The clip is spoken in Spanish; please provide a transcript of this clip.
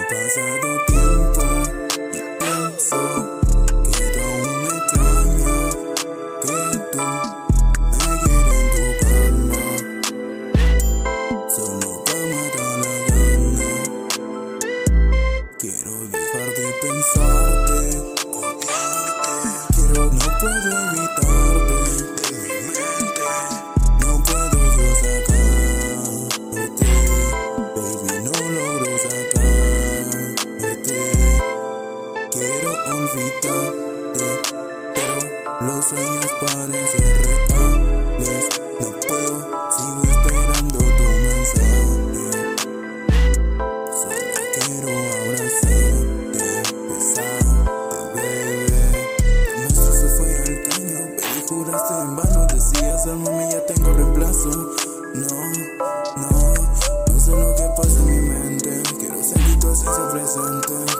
pasado tiempo y pienso que aún me extrañas, que tú me quieres en tu cama. Solo pa' matar la gana. Quiero dejar de pensarte, quiero, no puedo evitarte de mi mente. No puedo yo sacarte, baby, no logro sacarte. Quiero olvidarte, pero los sueños parecen reales. No puedo, sigo esperando tu mensaje. Solo quiero abrazarte, besarte, bebé. Nuestro se fue al caño, baby, juraste en vano. Decías, al mami, ya tengo reemplazo. No sé lo que pasa en mi mente. Quiero sentir tu ausencia presente.